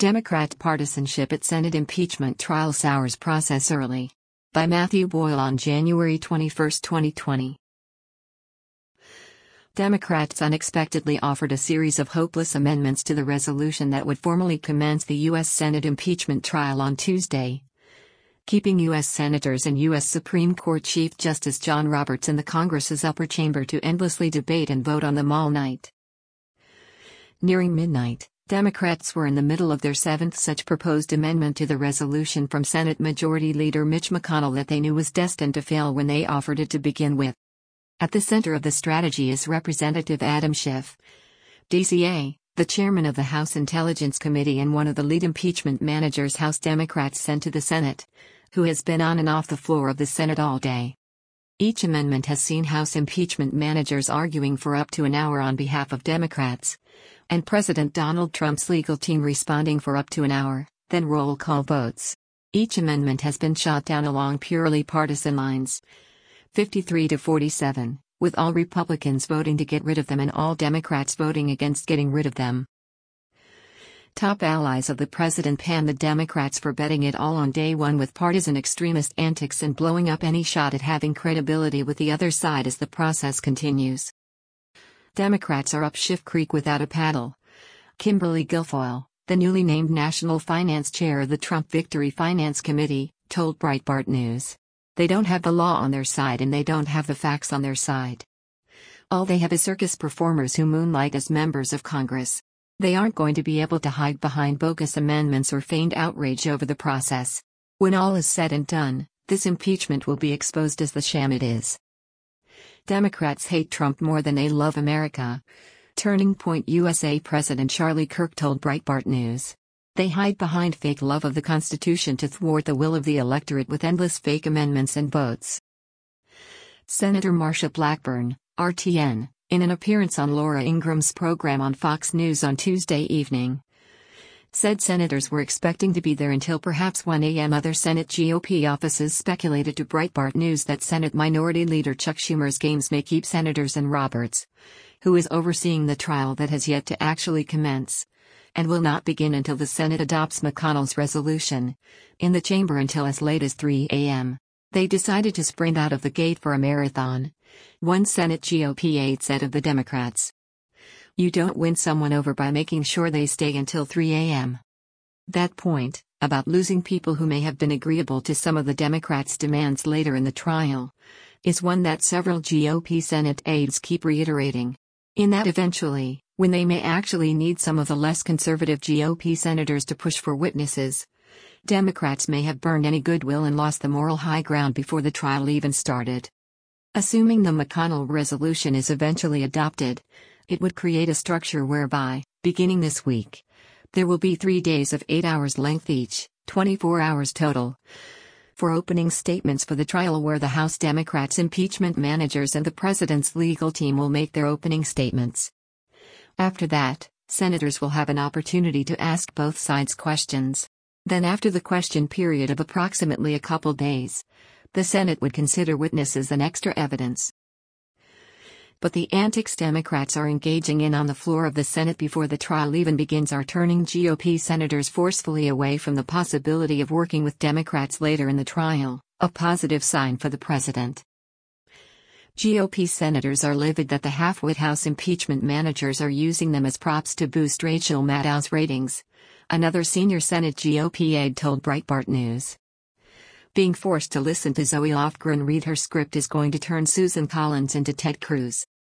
Democrat partisanship at Senate impeachment trial sours process early. By Matthew Boyle on January 21, 2020. Democrats unexpectedly offered a series of hopeless amendments to the resolution that would formally commence the U.S. Senate impeachment trial on Tuesday, keeping U.S. Senators and U.S. Supreme Court Chief Justice John Roberts in the Congress's upper chamber to endlessly debate and vote on them all night. Nearing midnight, Democrats were in the middle of their seventh such proposed amendment to the resolution from Senate Majority Leader Mitch McConnell that they knew was destined to fail when they offered it to begin with. At the center of the strategy is Representative Adam Schiff, DCA, the chairman of the House Intelligence Committee and one of the lead impeachment managers House Democrats sent to the Senate, who has been on and off the floor of the Senate all day. Each amendment has seen House impeachment managers arguing for up to an hour on behalf of Democrats, and President Donald Trump's legal team responding for up to an hour, then roll call votes. Each amendment has been shot down along purely partisan lines, 53-47, with all Republicans voting to get rid of them and all Democrats voting against getting rid of them. Top allies of the president pan the Democrats for betting it all on day one with partisan extremist antics and blowing up any shot at having credibility with the other side as the process continues. Democrats are up Schiff Creek without a paddle. Kimberly Guilfoyle, the newly named National Finance Chair of the Trump Victory Finance Committee, told Breitbart News. They don't have the law on their side and they don't have the facts on their side. All they have is circus performers who moonlight as members of Congress. They aren't going to be able to hide behind bogus amendments or feigned outrage over the process. When all is said and done, this impeachment will be exposed as the sham it is. Democrats hate Trump more than they love America, Turning Point USA President Charlie Kirk told Breitbart News. They hide behind fake love of the Constitution to thwart the will of the electorate with endless fake amendments and votes. Senator Marsha Blackburn, RTN, in an appearance on Laura Ingraham's program on Fox News on Tuesday evening, said senators were expecting to be there until perhaps 1 a.m. Other Senate GOP offices speculated to Breitbart News that Senate Minority Leader Chuck Schumer's games may keep senators and Roberts, who is overseeing the trial that has yet to actually commence, and will not begin until the Senate adopts McConnell's resolution, in the chamber until as late as 3 a.m. They decided to sprint out of the gate for a marathon, one Senate GOP aide said of the Democrats. You don't win someone over by making sure they stay until 3 a.m. That point, about losing people who may have been agreeable to some of the Democrats' demands later in the trial, is one that several GOP Senate aides keep reiterating. In that eventually, when they may actually need some of the less conservative GOP senators to push for witnesses, Democrats may have burned any goodwill and lost the moral high ground before the trial even started. Assuming the McConnell resolution is eventually adopted, it would create a structure whereby, beginning this week, there will be 3 days of 8 hours length each, 24 hours total, for opening statements for the trial where the House Democrats' impeachment managers and the president's legal team will make their opening statements. After that, senators will have an opportunity to ask both sides questions. Then after the question period of approximately a couple days, the Senate would consider witnesses and extra evidence. But the antics Democrats are engaging in on the floor of the Senate before the trial even begins are turning GOP senators forcefully away from the possibility of working with Democrats later in the trial, a positive sign for the president. GOP senators are livid that the half-wit House impeachment managers are using them as props to boost Rachel Maddow's ratings, another senior Senate GOP aide told Breitbart News. Being forced to listen to Zoe Lofgren read her script is going to turn Susan Collins into Ted Cruz.